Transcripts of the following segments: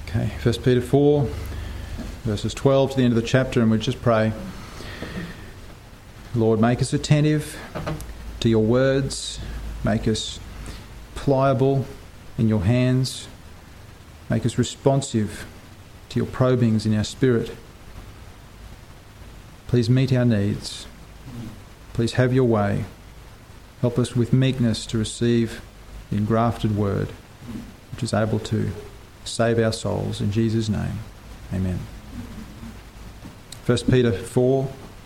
Okay, 1 Peter 4, verses 12 to the end of the chapter, and we just pray. Lord, make us attentive to your words, make us pliable in your hands, make us responsive to your probings in our spirit. Please meet our needs. Please have your way. Help us with meekness to receive the engrafted word, which is able to save our souls. In Jesus' name, amen. 1 Peter 4,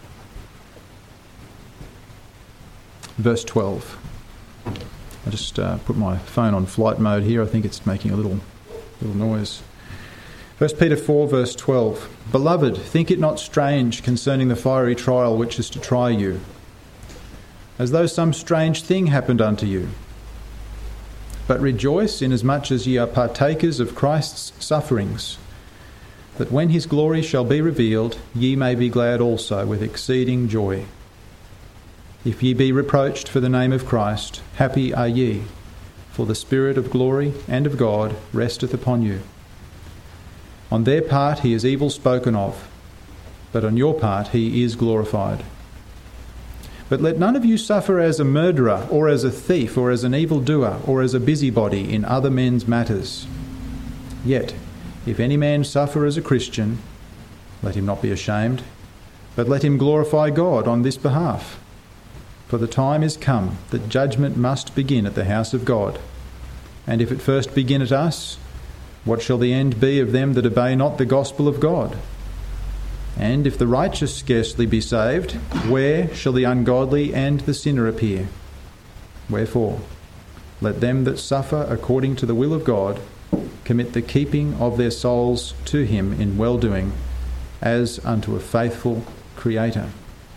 verse 12. I just put my phone on flight mode here. I think it's making a little noise. 1 Peter 4, verse 12. Beloved, think it not strange concerning the fiery trial which is to try you, as though some strange thing happened unto you. But rejoice inasmuch as ye are partakers of Christ's sufferings, that when his glory shall be revealed, ye may be glad also with exceeding joy. If ye be reproached for the name of Christ, happy are ye, for the Spirit of glory and of God resteth upon you. On their part he is evil spoken of, but on your part he is glorified. But let none of you suffer as a murderer, or as a thief, or as an evildoer, or as a busybody in other men's matters. Yet, if any man suffer as a Christian, let him not be ashamed, but let him glorify God on this behalf. For the time is come that judgment must begin at the house of God. And if it first begin at us, what shall the end be of them that obey not the gospel of God? And if the righteous scarcely be saved, where shall the ungodly and the sinner appear? Wherefore, let them that suffer according to the will of God commit the keeping of their souls to him in well-doing, as unto a faithful Creator.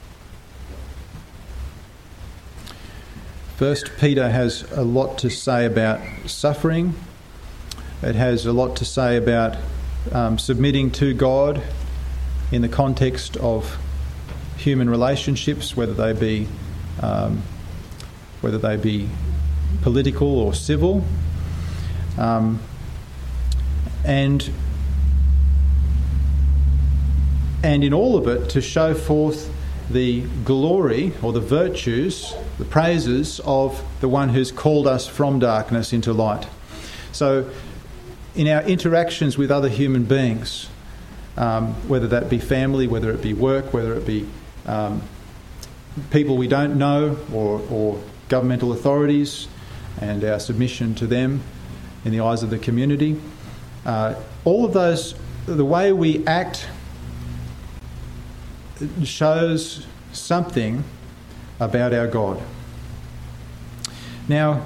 1 Peter has a lot to say about suffering. It has a lot to say about submitting to God in the context of human relationships, whether they be political or civil, and in all of it to show forth the glory or the virtues, the praises of the one who's called us from darkness into light. So in our interactions with other human beings, whether that be family, whether it be work, whether it be people we don't know, or governmental authorities and our submission to them in the eyes of the community, all of those, the way we act shows something about our God. Now,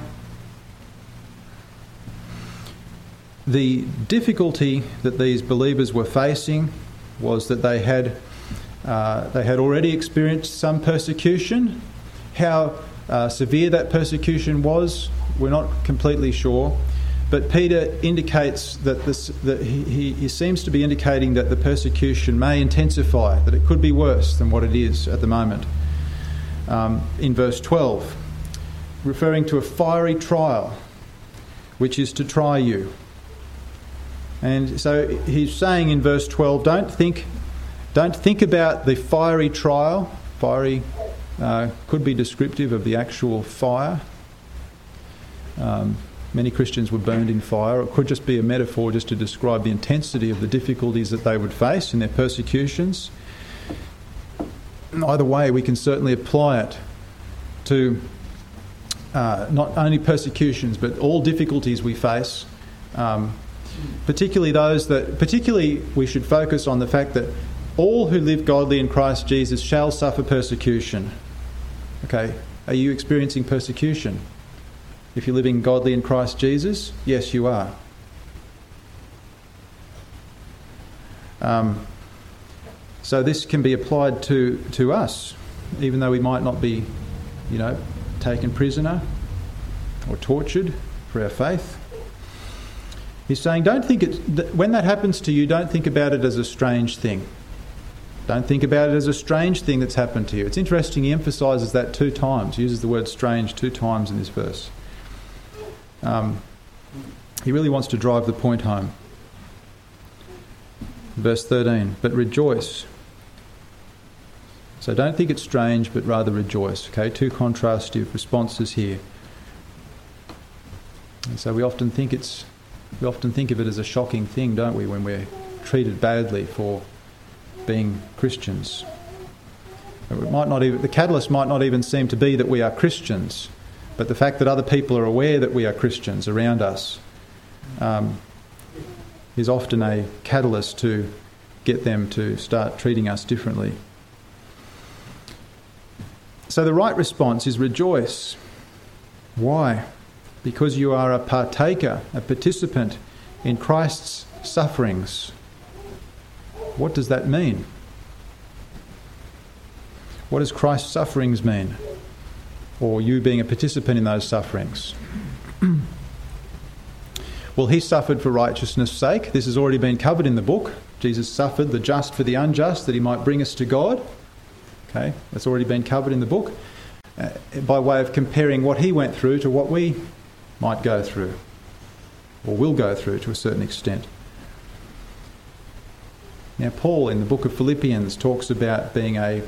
the difficulty that these believers were facing was that they had already experienced some persecution. How severe that persecution was, we're not completely sure. But Peter indicates that he seems to be indicating that the persecution may intensify, that it could be worse than what it is at the moment. In verse 12, referring to a fiery trial, which is to try you. And so he's saying in verse 12, don't think about the fiery trial. Fiery could be descriptive of the actual fire. Many Christians were burned in fire. It could just be a metaphor just to describe the intensity of the difficulties that they would face in their persecutions. Either way, we can certainly apply it to not only persecutions, but all difficulties we face. Particularly we should focus on the fact that all who live godly in Christ Jesus shall suffer persecution. Okay, are you experiencing persecution? If you're living godly in Christ Jesus, yes, you are. So this can be applied to us, even though we might not be, taken prisoner or tortured for our faith. He's saying, when that happens to you, don't think about it as a strange thing. Don't think about it as a strange thing that's happened to you. It's interesting, he emphasises that 2 times. He uses the word strange 2 times in this verse. He really wants to drive the point home. Verse 13, but rejoice. So don't think it's strange, but rather rejoice. Okay, two contrastive responses here. And so we often think of it as a shocking thing, don't we, when we're treated badly for being Christians. The catalyst might not even seem to be that we are Christians, but the fact that other people are aware that we are Christians around us is often a catalyst to get them to start treating us differently. So the right response is rejoice. Why? Because you are a partaker, a participant in Christ's sufferings. What does that mean? What does Christ's sufferings mean? Or you being a participant in those sufferings? Well, he suffered for righteousness' sake. This has already been covered in the book. Jesus suffered, the just for the unjust, that he might bring us to God. Okay, that's already been covered in the book. By way of comparing what he went through to what we might go through, or will go through to a certain extent. Now, Paul in the book of Philippians talks about being a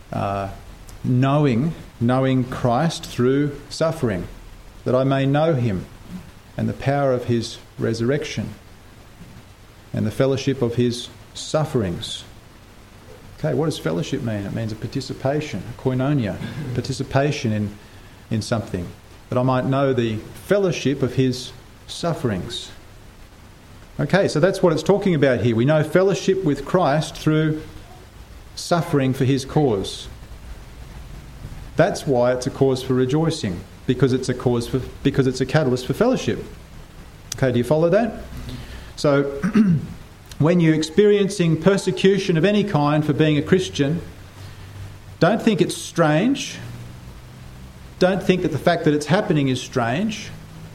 knowing Christ through suffering, that I may know him and the power of his resurrection and the fellowship of his sufferings. Okay, what does fellowship mean? It means a participation, a koinonia, participation in something, that I might know the fellowship of his sufferings. Okay, so that's what it's talking about here. We know fellowship with Christ through suffering for his cause. That's why it's a cause for rejoicing, because it's a catalyst for fellowship. Okay, do you follow that? So when you're experiencing persecution of any kind for being a Christian, don't think it's strange. Don't think that the fact that it's happening is strange.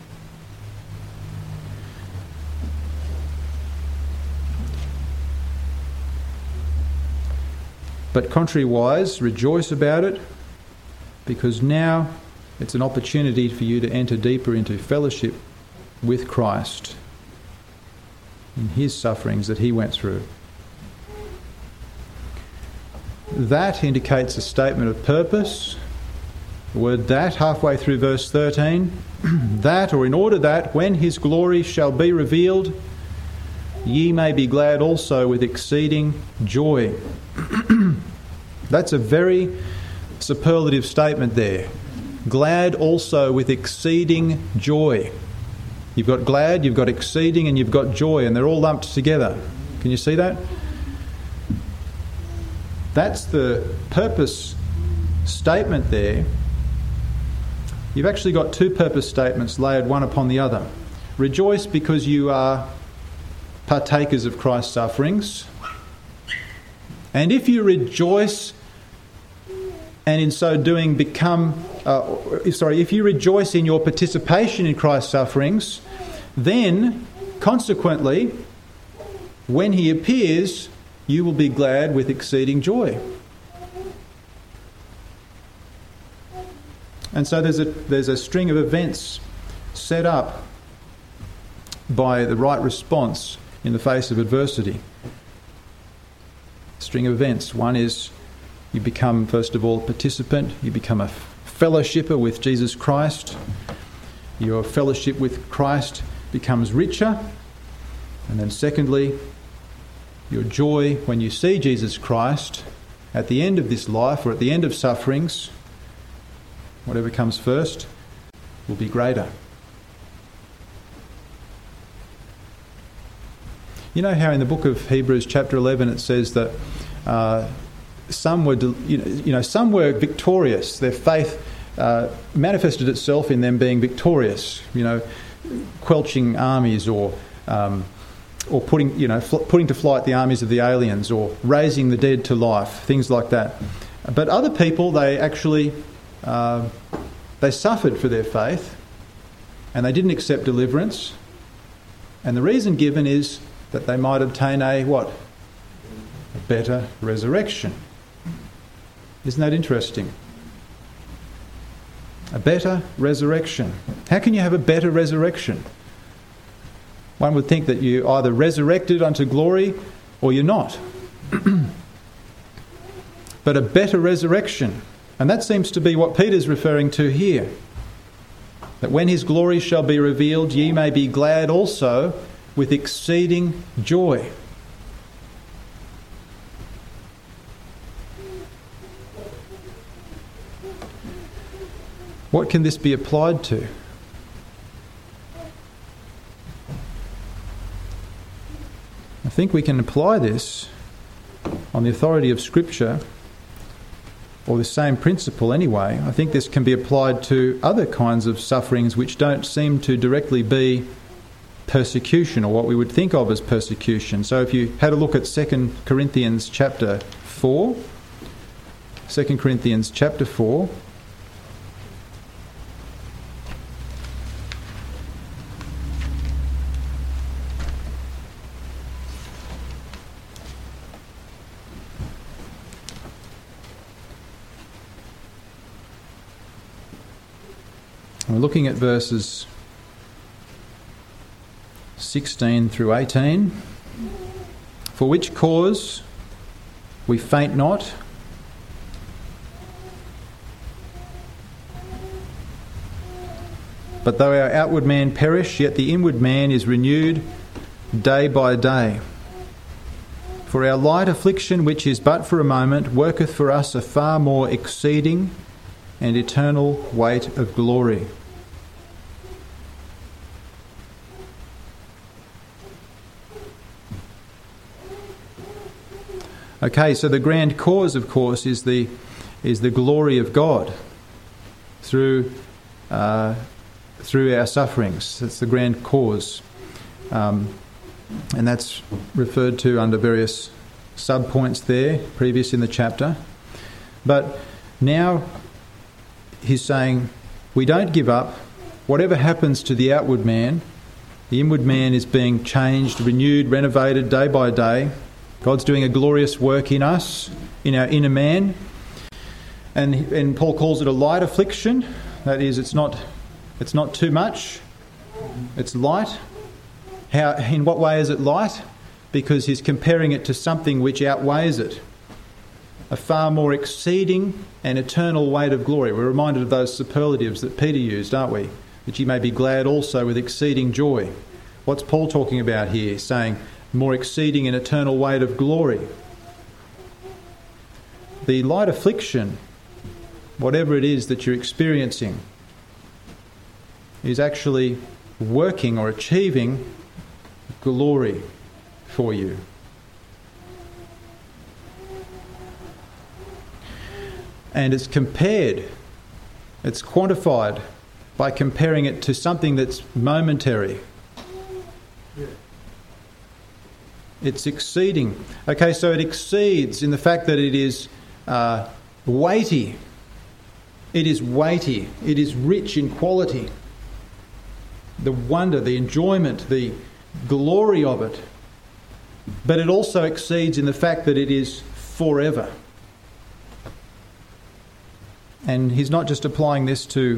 But contrariwise, rejoice about it, because now it's an opportunity for you to enter deeper into fellowship with Christ in his sufferings that he went through. That indicates a statement of purpose. The word that, halfway through verse 13, that, or in order that, when his glory shall be revealed, ye may be glad also with exceeding joy. That's a very superlative statement there. Glad also with exceeding joy. You've got glad, you've got exceeding, and you've got joy, and they're all lumped together. Can you see that? That's the purpose statement there. You've actually got two purpose statements layered one upon the other. Rejoice because you are partakers of Christ's sufferings. And if you rejoice and in so doing if you rejoice in your participation in Christ's sufferings, then consequently, when he appears, you will be glad with exceeding joy. And so there's a string of events set up by the right response in the face of adversity. String of events. One is you become, first of all, a participant. You become a fellowshipper with Jesus Christ. Your fellowship with Christ becomes richer. And then secondly, your joy when you see Jesus Christ at the end of this life or at the end of sufferings, whatever comes first, will be greater. You know how in the book of Hebrews chapter 11 it says that some were victorious. Their faith manifested itself in them being victorious. Quelching armies or putting to flight the armies of the aliens or raising the dead to life, things like that. But other people, they actually they suffered for their faith, and they didn't accept deliverance. And the reason given is that they might obtain a better resurrection. Isn't that interesting? A better resurrection. How can you have a better resurrection? One would think that you either resurrected unto glory or you're not. But a better resurrection. And that seems to be what Peter's referring to here. That when his glory shall be revealed, ye may be glad also with exceeding joy. What can this be applied to? I think we can apply this on the authority of Scripture, or the same principle anyway. I think this can be applied to other kinds of sufferings which don't seem to directly be persecution, or what we would think of as persecution. So if you had a look at 2 Corinthians chapter 4, 2 Corinthians chapter 4, we're looking at verses 16 through 18. For which cause we faint not, but though our outward man perish, yet the inward man is renewed day by day. For our light affliction, which is but for a moment, worketh for us a far more exceeding and eternal weight of glory. Okay, so the grand cause, of course, is the glory of God through our sufferings. That's the grand cause, and that's referred to under various subpoints there, previous in the chapter. But now he's saying we don't give up. Whatever happens to the outward man, the inward man is being changed, renewed, renovated day by day. God's doing a glorious work in us, in our inner man. And Paul calls it a light affliction. That is, it's not too much. It's light. In what way is it light? Because he's comparing it to something which outweighs it. A far more exceeding and eternal weight of glory. We're reminded of those superlatives that Peter used, aren't we? That ye may be glad also with exceeding joy. What's Paul talking about here? He's saying more exceeding and eternal weight of glory. The light affliction, whatever it is that you're experiencing, is actually working or achieving glory for you. And it's quantified by comparing it to something that's momentary. It's exceeding. Okay, so it exceeds in the fact that it is weighty. It is weighty. It is rich in quality. The wonder, the enjoyment, the glory of it. But it also exceeds in the fact that it is forever. And he's not just applying this to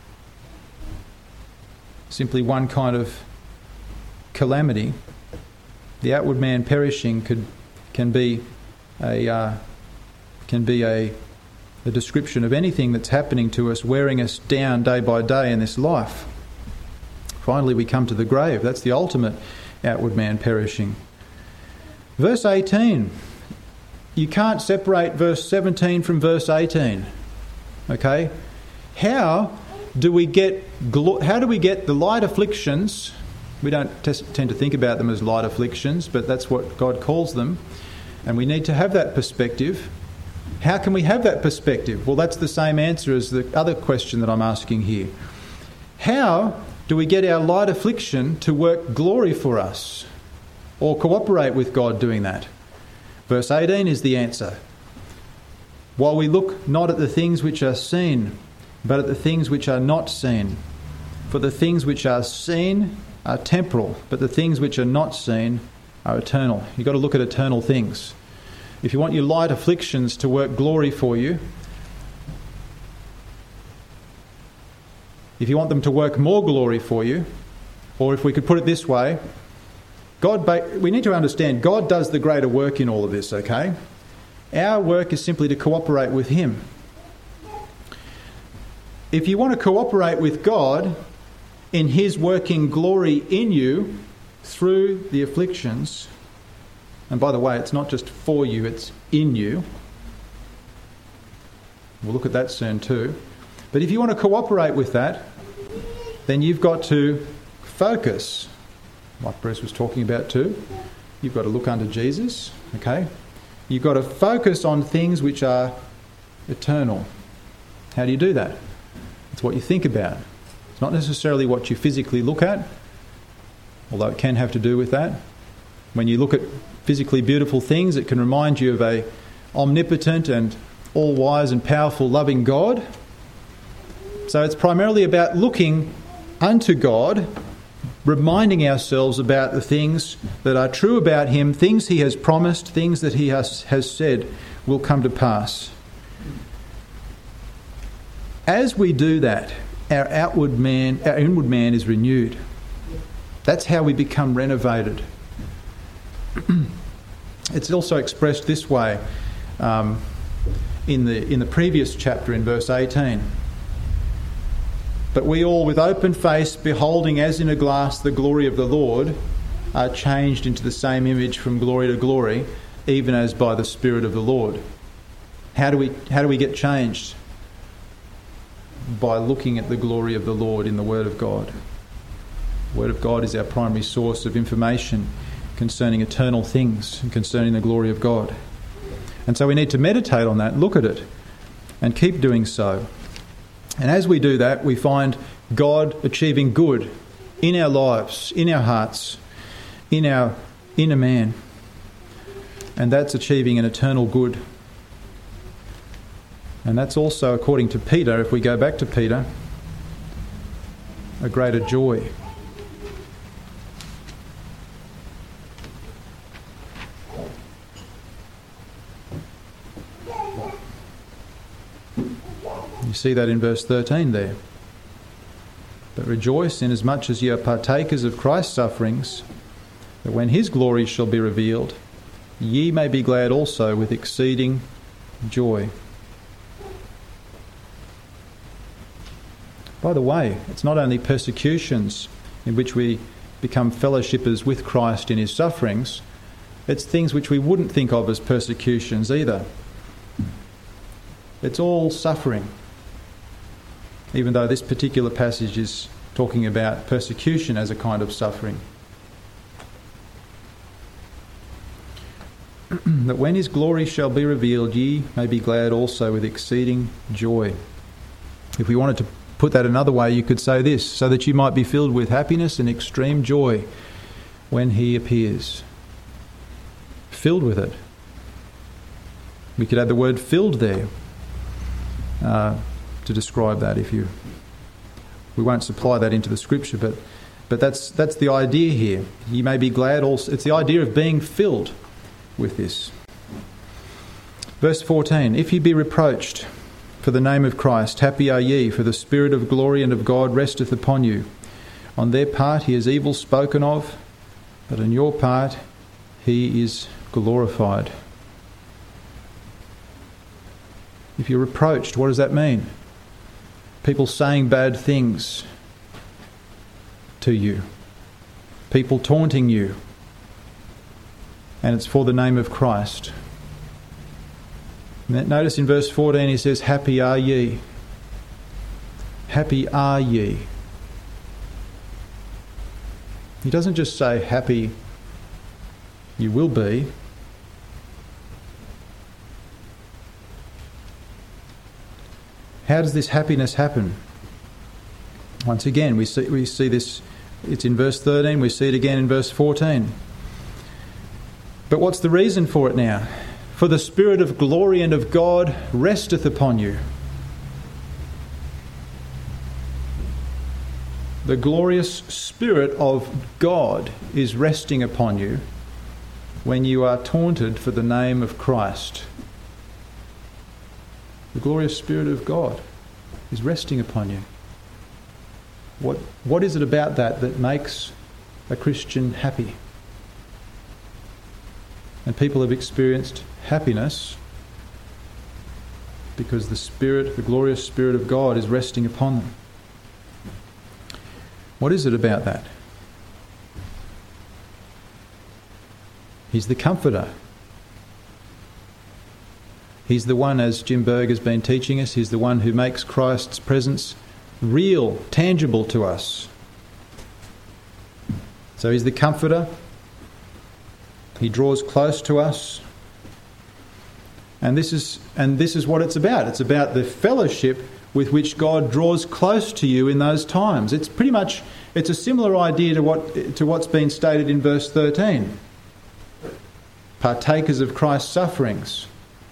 simply one kind of calamity. The outward man perishing can be a description of anything that's happening to us, wearing us down day by day in this life. Finally, we come to the grave. That's the ultimate outward man perishing. Verse 18. You can't separate verse 17 from verse 18. Okay? How do we get the light afflictions? We don't tend to think about them as light afflictions, but that's what God calls them. And we need to have that perspective. How can we have that perspective? Well, that's the same answer as the other question that I'm asking here. How do we get our light affliction to work glory for us, or cooperate with God doing that? Verse 18 is the answer. While we look not at the things which are seen, but at the things which are not seen. For the things which are seen are temporal, but the things which are not seen are eternal. You've got to look at eternal things. If you want your light afflictions to work glory for you, if you want them to work more glory for you, or if we could put it this way, we need to understand God does the greater work in all of this, okay? Our work is simply to cooperate with him. If you want to cooperate with God in his working glory in you through the afflictions, and by the way, it's not just for you, it's in you. We'll look at that soon too. But if you want to cooperate with that, then you've got to focus, like Bruce was talking about too. You've got to look unto Jesus, okay? You've got to focus on things which are eternal. How do you do that? It's what you think about. It's not necessarily what you physically look at, although it can have to do with that. When you look at physically beautiful things, it can remind you of a omnipotent and all-wise and powerful loving God. So it's primarily about looking unto God, reminding ourselves about the things that are true about him, things he has promised, things that he has said will come to pass. As we do that, our inward man is renewed. That's how we become renovated. It's also expressed this way in the previous chapter in verse 18. But we all, with open face, beholding as in a glass the glory of the Lord, are changed into the same image from glory to glory, even as by the Spirit of the Lord. How do we get changed? By looking at the glory of the Lord in the Word of God. The Word of God is our primary source of information concerning eternal things and concerning the glory of God. And so we need to meditate on that, look at it, and keep doing so. And as we do that, we find God achieving good in our lives, in our hearts, in our inner man. And that's achieving an eternal good. And that's also, according to Peter, if we go back to Peter, a greater joy. You see that in verse 13 there. But rejoice inasmuch as ye are partakers of Christ's sufferings, that when his glory shall be revealed, ye may be glad also with exceeding joy. By the way, it's not only persecutions in which we become fellowshippers with Christ in his sufferings, it's things which we wouldn't think of as persecutions either. It's all suffering, even though this particular passage is talking about persecution as a kind of suffering. That when his glory shall be revealed, ye may be glad also with exceeding joy. If we wanted to put that another way, you could say this: so that you might be filled with happiness and extreme joy when he appears. Filled with it. We could add the word filled there to describe that. We won't supply that into the scripture, but that's the idea here. You may be glad also. It's the idea of being filled with this. Verse 14, if ye be reproached for the name of Christ, happy are ye, for the Spirit of glory and of God resteth upon you. On their part he is evil spoken of, but on your part he is glorified. If you're reproached, what does that mean? People saying bad things to you. People taunting you. And it's for the name of Christ. Notice in verse 14 he says, happy are ye. Happy are ye. He doesn't just say happy you will be. How does this happiness happen? Once again, we see this, it's in verse 13, we see it again in verse 14. But what's the reason for it now? For the Spirit of glory and of God resteth upon you. The glorious Spirit of God is resting upon you when you are taunted for the name of Christ. The glorious Spirit of God is resting upon you. What is it about that makes a Christian happy? And people have experienced happiness because the Spirit, the glorious Spirit of God, is resting upon them. What is it about that? He's the Comforter. He's the one, as Jim Berg has been teaching us, he's the one who makes Christ's presence real, tangible to us. So he's the Comforter. He draws close to us. And this is what it's about. It's about the fellowship with which God draws close to you in those times. It's a similar idea to what's been stated in verse 13. Partakers of Christ's sufferings.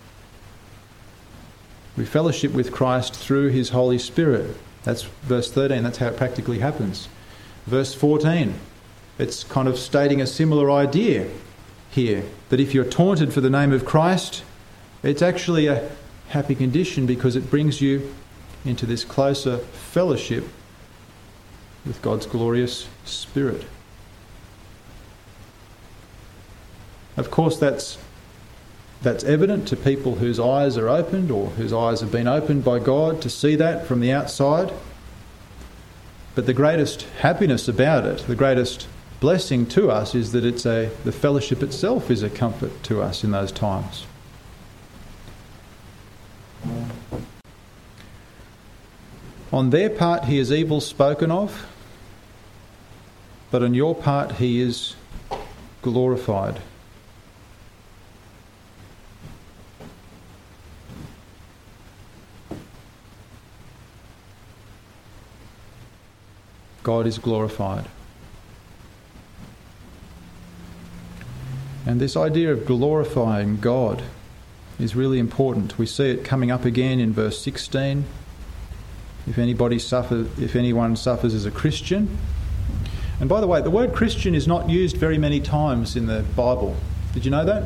We fellowship with Christ through his Holy Spirit. That's verse 13. That's how it practically happens. Verse 14. It's kind of stating a similar idea here. That if you're taunted for the name of Christ, it's actually a happy condition because it brings you into this closer fellowship with God's glorious Spirit. Of course, that's evident to people whose eyes are opened or whose eyes have been opened by God to see that from the outside. But the greatest happiness about it, the greatest blessing to us, is that the fellowship itself is a comfort to us in those times. On their part he is evil spoken of, but on your part he is glorified. God is glorified. And this idea of glorifying God is really important. We see it coming up again in verse 16. If anyone suffers as a Christian. And by the way, the word Christian is not used very many times in the Bible. Did you know that?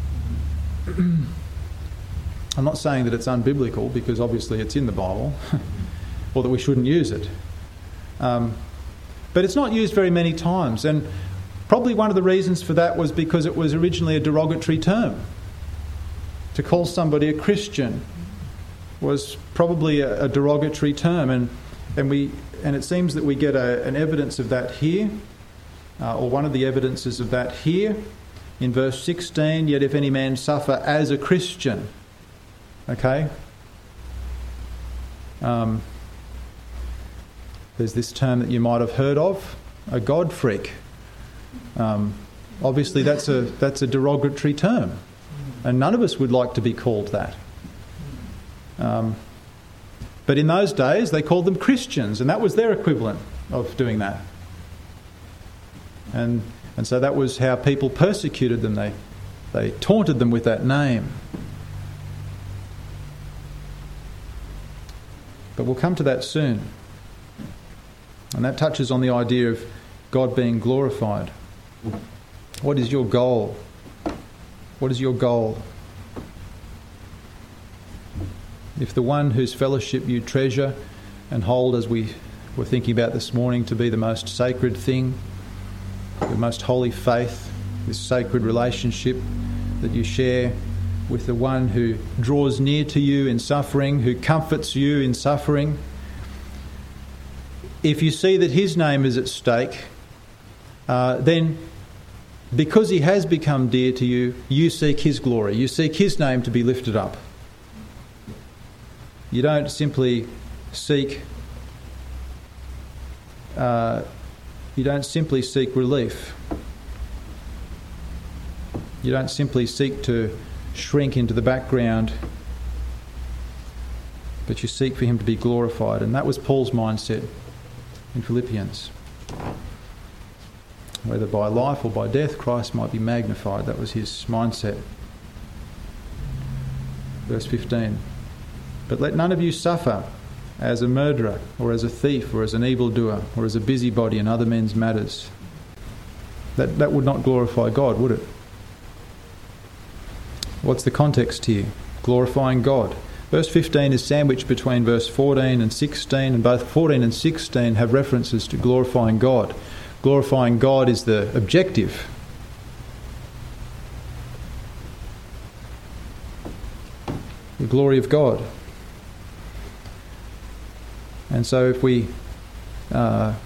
I'm not saying that it's unbiblical, because obviously it's in the Bible, or that we shouldn't use it. But it's not used very many times, and probably one of the reasons for that was because it was originally a derogatory term. To call somebody a Christian was probably a derogatory term, and it seems that we get an evidence of that here, or one of the evidences of that here, in verse 16. Yet if any man suffer as a Christian, okay. There's this term that you might have heard of, a God freak. Obviously, that's a derogatory term, and none of us would like to be called that. But in those days, they called them Christians, and that was their equivalent of doing that. And so that was how people persecuted them. They taunted them with that name. But we'll come to that soon. And that touches on the idea of God being glorified. What is your goal? What is your goal? If the one whose fellowship you treasure and hold, as we were thinking about this morning, to be the most sacred thing, the most holy faith, this sacred relationship that you share with the one who draws near to you in suffering, who comforts you in suffering, if you see that his name is at stake, then because he has become dear to you, you seek his glory. You seek his name to be lifted up. You don't simply seek relief. You don't simply seek to shrink into the background, but you seek for him to be glorified. And that was Paul's mindset in Philippians. Whether by life or by death, Christ might be magnified. That was his mindset. Verse 15. But let none of you suffer as a murderer, or as a thief, or as an evildoer, or as a busybody in other men's matters. That would not glorify God, would it? What's the context here? Glorifying God. Verse 15 is sandwiched between verse 14 and 16, and both 14 and 16 have references to glorifying God. Glorifying God is the objective. glory of God. And so if we have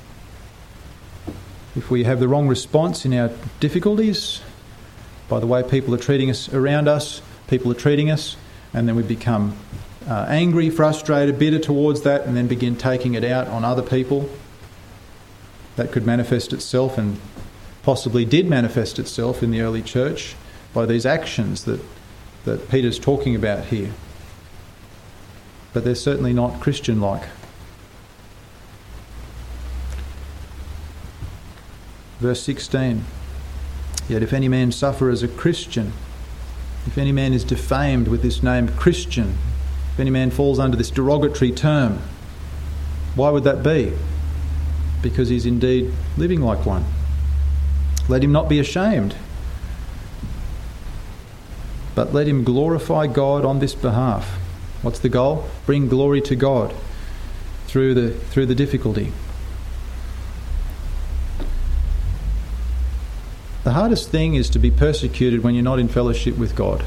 the wrong response in our difficulties, by the way people are treating us around us, people are treating us, and then we become angry, frustrated, bitter towards that, and then begin taking it out on other people, that could manifest itself, and possibly did manifest itself in the early church by these actions that Peter's talking about here. But they're certainly not Christian-like. Verse 16, yet if any man suffer as a Christian, if any man is defamed with this name Christian, if any man falls under this derogatory term, why would that be? Because he's indeed living like one. Let him not be ashamed, but let him glorify God on this behalf. What's the goal? Bring glory to God through the difficulty. The hardest thing is to be persecuted when you're not in fellowship with God.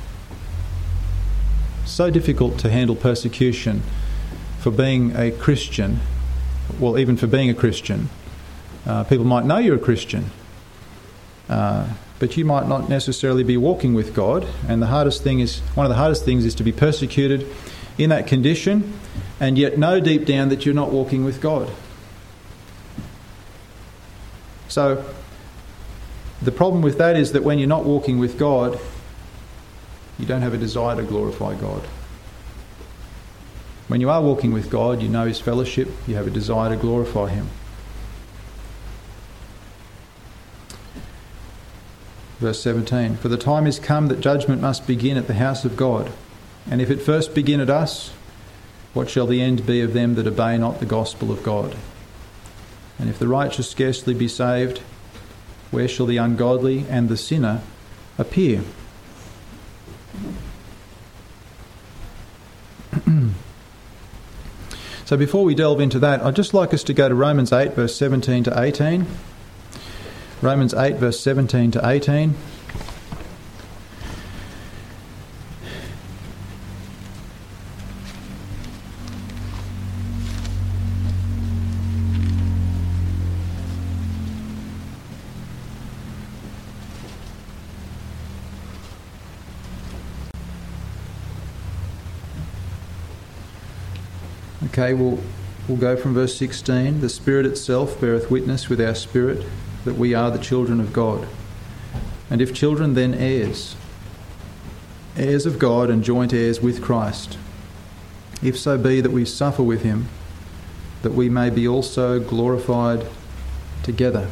So difficult to handle persecution for being a Christian. Well, even for being a Christian. People might know you're a Christian, but you might not necessarily be walking with God. And one of the hardest things is to be persecuted in that condition and yet know deep down that you're not walking with God. So the problem with that is that when you're not walking with God, you don't have a desire to glorify God. When you are walking with God, you know His fellowship, you have a desire to glorify Him. Verse 17, for the time is come that judgment must begin at the house of God. And if it first begin at us, what shall the end be of them that obey not the gospel of God? And if the righteous scarcely be saved, where shall the ungodly and the sinner appear? So before we delve into that, I'd just like us to go to Romans 8, verse 17 to 18. Romans 8, verse 17 to 18. Okay, we'll go from verse 16. The Spirit itself beareth witness with our spirit that we are the children of God. And if children, then heirs, heirs of God and joint heirs with Christ, if so be that we suffer with him, that we may be also glorified together.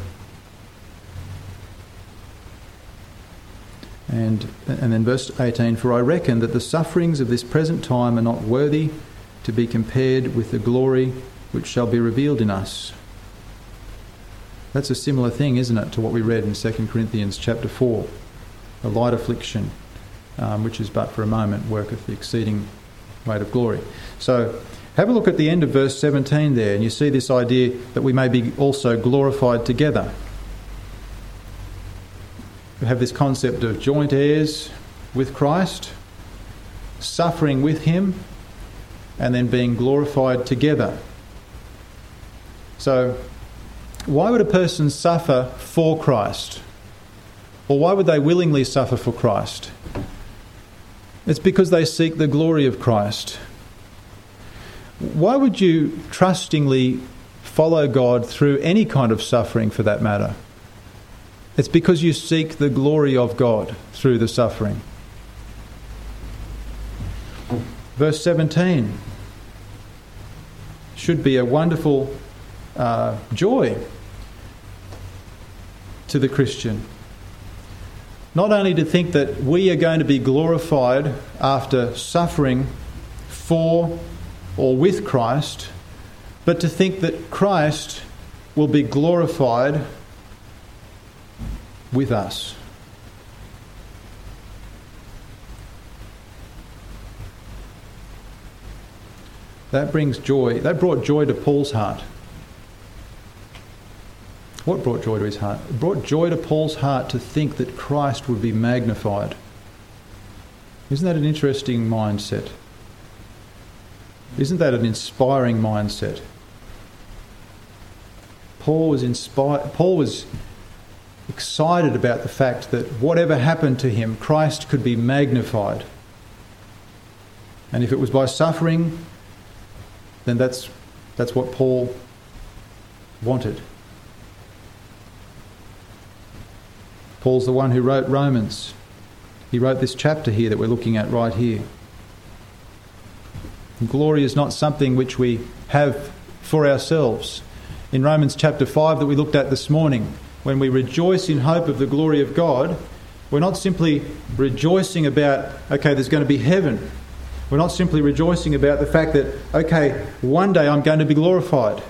And then verse 18, for I reckon that the sufferings of this present time are not worthy to be compared with the glory which shall be revealed in us. That's a similar thing, isn't it, to what we read in 2 Corinthians chapter 4. A light affliction, which is but for a moment, worketh the exceeding weight of glory. So have a look at the end of verse 17 there, and you see this idea that we may be also glorified together. We have this concept of joint heirs with Christ, suffering with him, and then being glorified together. So, why would a person suffer for Christ? Or why would they willingly suffer for Christ? It's because they seek the glory of Christ. Why would you trustingly follow God through any kind of suffering for that matter? It's because you seek the glory of God through the suffering. Verse 17 should be a wonderful joy to the Christian. Not only to think that we are going to be glorified after suffering for or with Christ, but to think that Christ will be glorified with us. That brings joy. That brought joy to Paul's heart. What brought joy to his heart? It brought joy to Paul's heart to think that Christ would be magnified Isn't that an interesting mindset? Isn't that an inspiring mindset? Paul was excited about the fact that whatever happened to him, Christ could be magnified. And if it was by suffering, then that's what Paul wanted. Paul's the one who wrote Romans. He wrote this chapter here that we're looking at right here. And glory is not something which we have for ourselves. In Romans chapter 5 that we looked at this morning, when we rejoice in hope of the glory of God, we're not simply rejoicing about, okay, there's going to be heaven. We're not simply rejoicing about the fact that, okay, one day I'm going to be glorified.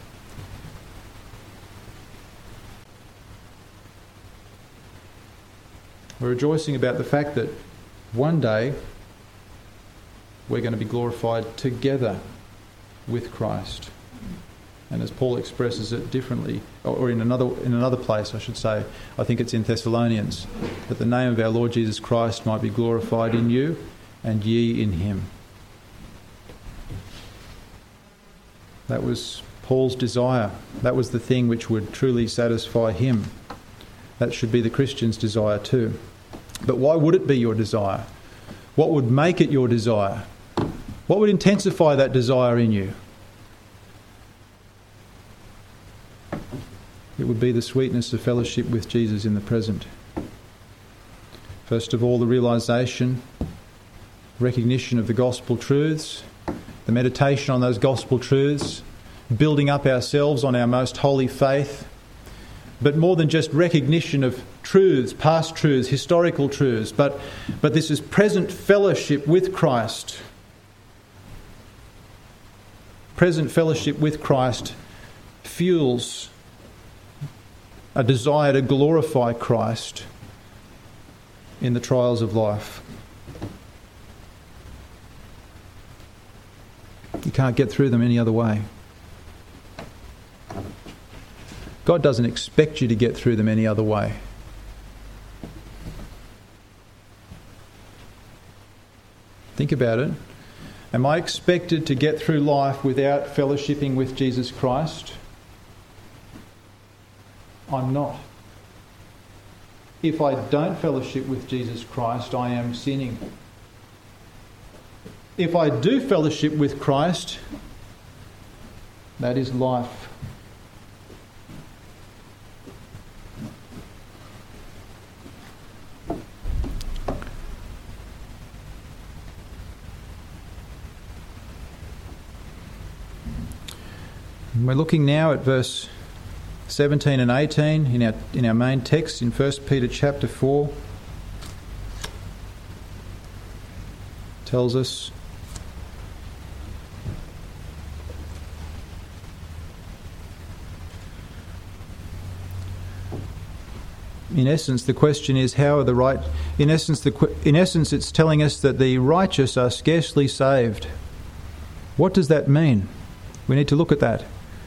We're rejoicing about the fact that one day we're going to be glorified together with Christ. And as Paul expresses it differently, or in another place I should say, I think it's in Thessalonians, that the name of our Lord Jesus Christ might be glorified in you and ye in him. That was Paul's desire. That was the thing which would truly satisfy him. That should be the Christian's desire too. But why would it be your desire? What would make it your desire? What would intensify that desire in you? It would be the sweetness of fellowship with Jesus in the present. First of all, the realisation, recognition of the gospel truths, the meditation on those gospel truths, building up ourselves on our most holy faith, but more than just recognition of truths, past truths, historical truths, but this is present fellowship with Christ. Present fellowship with Christ fuels a desire to glorify Christ in the trials of life. You can't get through them any other way. God doesn't expect you to get through them any other way. Think about it. Am I expected to get through life without fellowshipping with Jesus Christ? I'm not. If I don't fellowship with Jesus Christ, I am sinning. If I do fellowship with Christ, that is life. We're looking now at verse 17 and 18 in our main text in 1 Peter chapter 4. Tells us, in essence, the question is, how are the right? In essence, it's telling us that the righteous are scarcely saved. What does that mean? We need to look at that.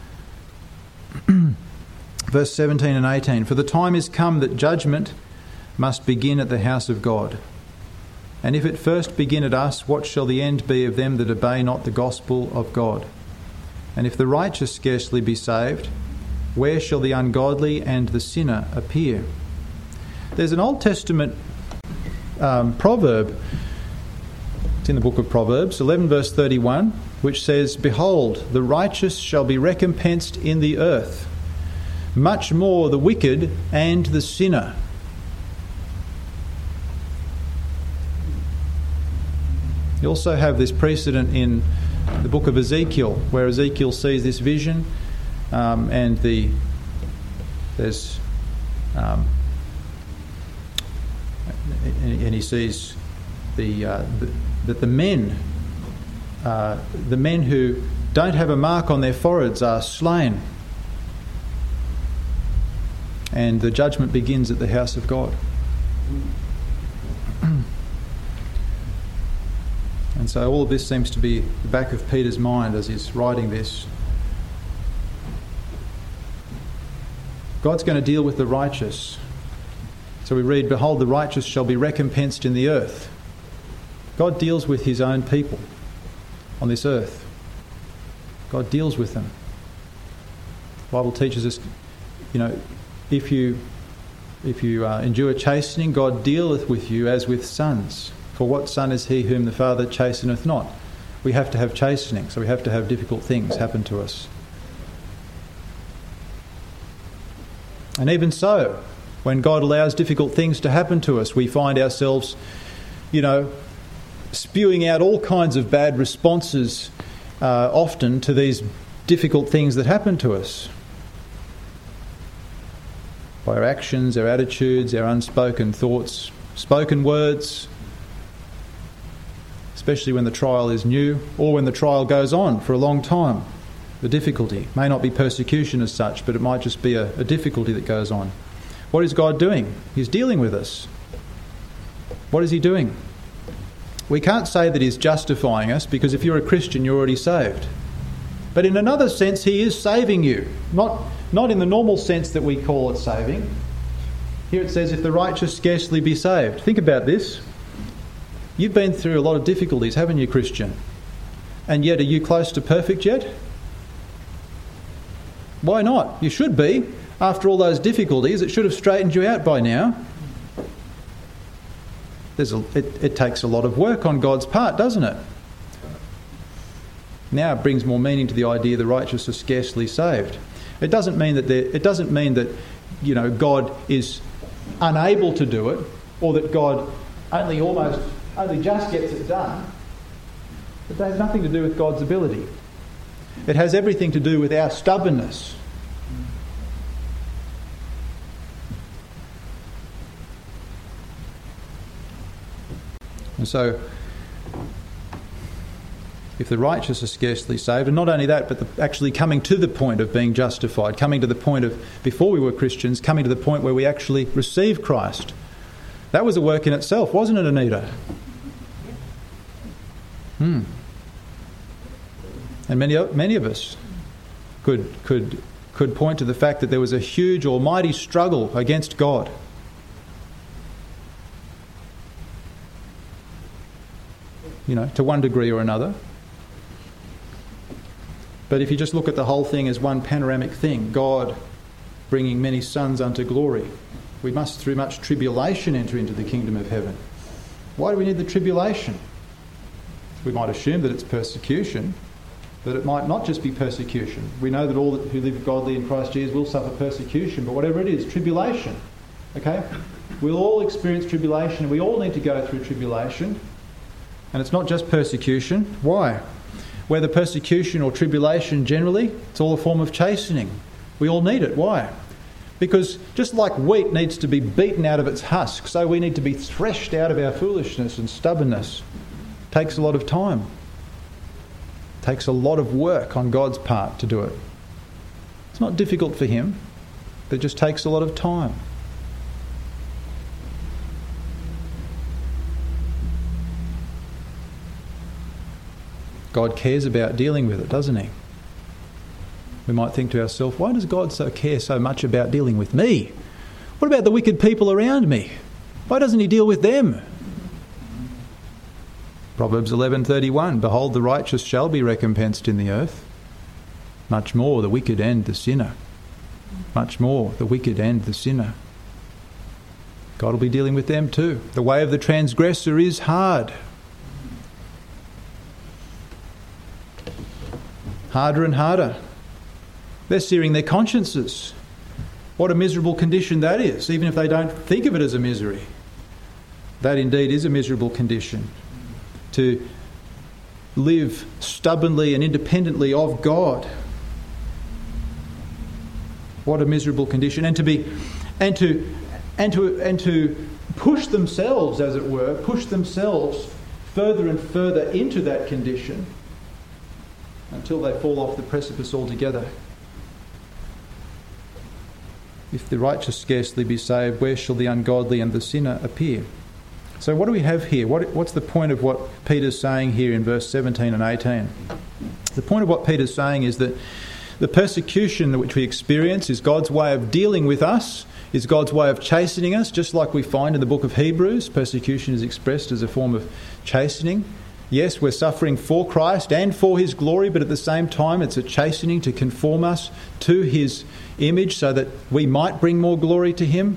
Verse 17 and 18. For the time is come that judgment must begin at the house of God. And if it first begin at us, what shall the end be of them that obey not the gospel of God? And if the righteous scarcely be saved, where shall the ungodly and the sinner appear? There's an Old Testament proverb. It's in the book of Proverbs, 11 verse 31, which says, Behold, the righteous shall be recompensed in the earth, much more the wicked and the sinner. You also have this precedent in the book of Ezekiel, where Ezekiel sees this vision, and he sees that the men who don't have a mark on their foreheads are slain, and the judgment begins at the house of God. And so all of this seems to be the back of Peter's mind as he's writing this. God's going to deal with the righteous. So we read, Behold, the righteous shall be recompensed in the earth. God deals with his own people on this earth. God deals with them. The Bible teaches us, if you endure chastening, God dealeth with you as with sons. For what son is he whom the Father chasteneth not? We have to have chastening, so we have to have difficult things happen to us. And even so, when God allows difficult things to happen to us, we find ourselves, spewing out all kinds of bad responses often to these difficult things that happen to us. By our actions, our attitudes, our unspoken thoughts, spoken words, especially when the trial is new or when the trial goes on for a long time. The difficulty may not be persecution as such, but it might just be a difficulty that goes on. What is God doing? He's dealing with us. What is he doing? We can't say that he's justifying us, because if you're a Christian, you're already saved. But in another sense, he is saving you. Not in the normal sense that we call it saving. Here it says, if the righteous scarcely be saved. Think about this. You've been through a lot of difficulties, haven't you, Christian? And yet, are you close to perfect yet? Why not? You should be. After all those difficulties, it should have straightened you out by now. It takes a lot of work on God's part, doesn't it? Now it brings more meaning to the idea the righteous are scarcely saved. It doesn't mean that God is unable to do it, or that God only just gets it done. But that has nothing to do with God's ability. It has everything to do with our stubbornness. And so, if the righteous are scarcely saved, and not only that, but actually coming to the point of being justified, coming to the point of, before we were Christians, coming to the point where we actually receive Christ. That was a work in itself, wasn't it, Anita? And many of us could point to the fact that there was a huge, almighty struggle against God. To one degree or another. But if you just look at the whole thing as one panoramic thing, God bringing many sons unto glory, we must through much tribulation enter into the kingdom of heaven. Why do we need the tribulation? We might assume that it's persecution, but it might not just be persecution. We know that all who live godly in Christ Jesus will suffer persecution, but whatever it is, tribulation. Okay? We'll all experience tribulation. We all need to go through tribulation. And it's not just persecution. Why? Whether persecution or tribulation generally, it's all a form of chastening. We all need it. Why? Because just like wheat needs to be beaten out of its husk, so we need to be threshed out of our foolishness and stubbornness. It takes a lot of time. It takes a lot of work on God's part to do it. It's not difficult for him, but it just takes a lot of time. God cares about dealing with it, doesn't he? We might think to ourselves, why does God care so much about dealing with me? What about the wicked people around me? Why doesn't he deal with them? Proverbs 11:31, behold, the righteous shall be recompensed in the earth. Much more the wicked and the sinner. Much more the wicked and the sinner. God will be dealing with them too. The way of the transgressor is hard. Harder and harder. They're searing their consciences. What a miserable condition that is, even if they don't think of it as a misery. That indeed is a miserable condition. To live stubbornly and independently of God. What a miserable condition. And to push themselves, as it were, push themselves further and further into that condition until they fall off the precipice altogether. If the righteous scarcely be saved, where shall the ungodly and the sinner appear? So what do we have here? What's the point of what Peter's saying here in verse 17 and 18? The point of what Peter's saying is that the persecution which we experience is God's way of dealing with us is God's way of chastening us, just like we find in the book of Hebrews. Persecution is expressed as a form of chastening. Yes, we're suffering for Christ and for his glory, but at the same time it's a chastening to conform us to his image so that we might bring more glory to him.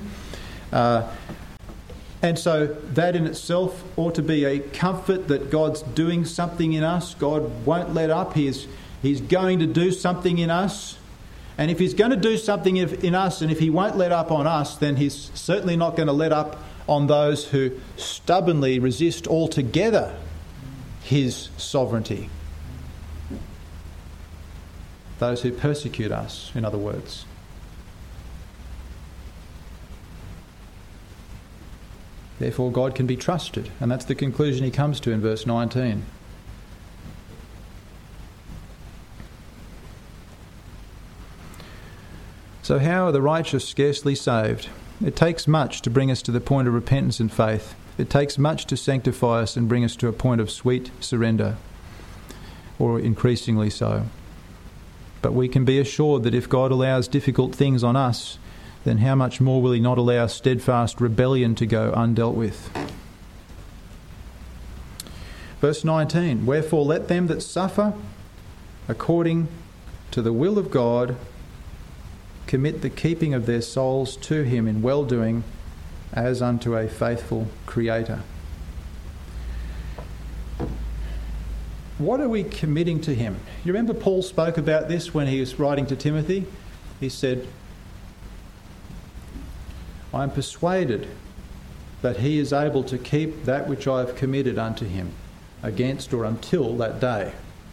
And so that in itself ought to be a comfort that God's doing something in us. God won't let up. He's going to do something in us. And if he's going to do something in us, and if he won't let up on us, then he's certainly not going to let up on those who stubbornly resist altogether his sovereignty. Those who persecute us, in other words. Therefore, God can be trusted. And that's the conclusion he comes to in verse 19. So how are the righteous scarcely saved? It takes much to bring us to the point of repentance and faith. It takes much to sanctify us and bring us to a point of sweet surrender, or increasingly so. But we can be assured that if God allows difficult things on us, then how much more will he not allow steadfast rebellion to go undealt with? Verse 19, wherefore let them that suffer according to the will of God commit the keeping of their souls to him in well-doing as unto a faithful Creator. What are we committing to him? You remember Paul spoke about this when he was writing to Timothy? He said, I am persuaded that he is able to keep that which I have committed unto him against or until that day.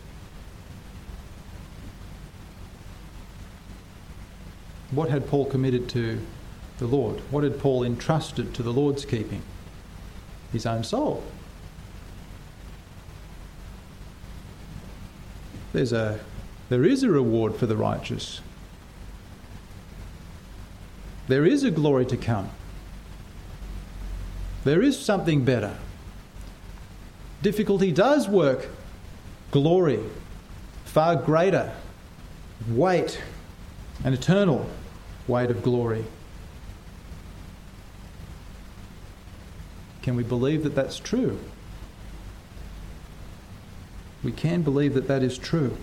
What had Paul committed to the Lord? What had Paul entrusted to the Lord's keeping? His own soul. There is a reward for the righteous. There is a glory to come. There is something better. Difficulty does work glory, far greater weight, an eternal weight of glory. Can we believe that that's true? We can believe that that is true.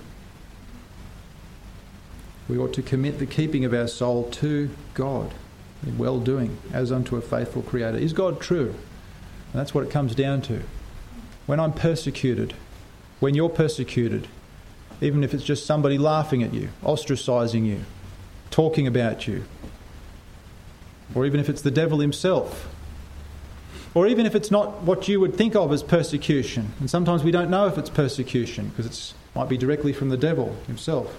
We ought to commit the keeping of our soul to God in well-doing as unto a faithful Creator. Is God true? And that's what it comes down to. When I'm persecuted, when you're persecuted, even if it's just somebody laughing at you, ostracising you, talking about you, or even if it's the devil himself, or even if it's not what you would think of as persecution, and sometimes we don't know if it's persecution because it might be directly from the devil himself.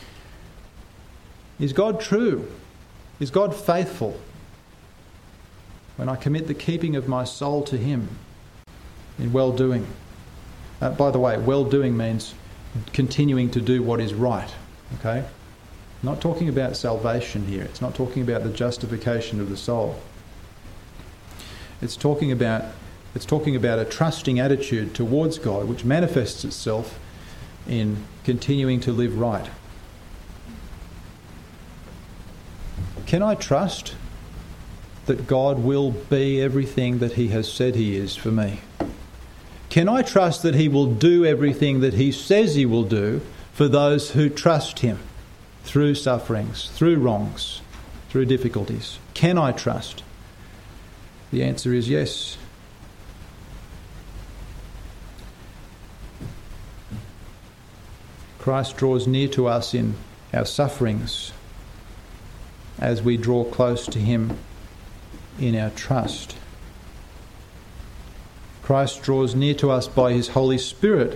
Is God true? Is God faithful? When I commit the keeping of my soul to him in well-doing. By the way, well-doing means continuing to do what is right. Okay? I'm not talking about salvation here. It's not talking about the justification of the soul. It's talking about a trusting attitude towards God, which manifests itself in continuing to live right. Can I trust that God will be everything that he has said he is for me? Can I trust that he will do everything that he says he will do for those who trust him through sufferings, through wrongs, through difficulties? Can I trust? The answer is yes. Christ draws near to us in our sufferings as we draw close to him in our trust. Christ draws near to us by his Holy Spirit,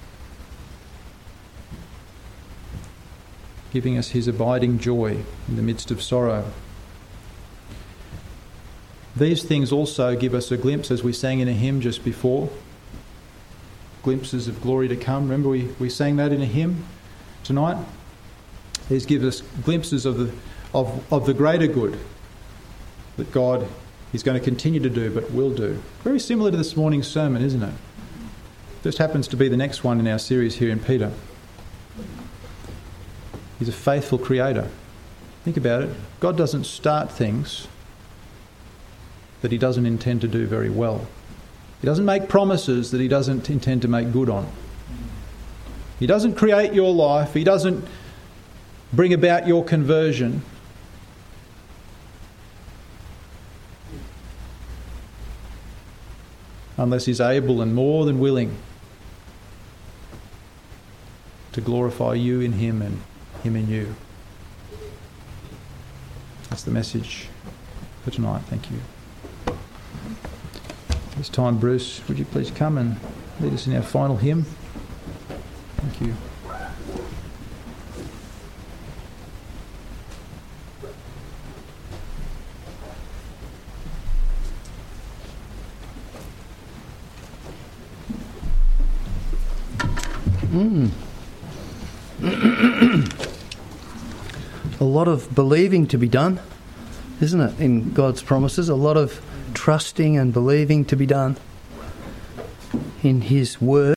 giving us his abiding joy in the midst of sorrow. These things also give us a glimpse, as we sang in a hymn just before, glimpses of glory to come. Remember we sang that in a hymn tonight? These give us glimpses of the greater good that God is going to continue to do but will do. Very similar to this morning's sermon, isn't it? Just happens to be the next one in our series here in Peter. He's a faithful Creator. Think about it. God doesn't start things that he doesn't intend to do very well. He doesn't make promises that he doesn't intend to make good on. He doesn't create your life. He doesn't bring about your conversion unless he's able and more than willing to glorify you in him and him in you. That's the message for tonight. Thank you. This time, Bruce, would you please come and lead us in our final hymn? Thank you. A lot of believing to be done, isn't it, in God's promises? A lot of trusting and believing to be done in his word.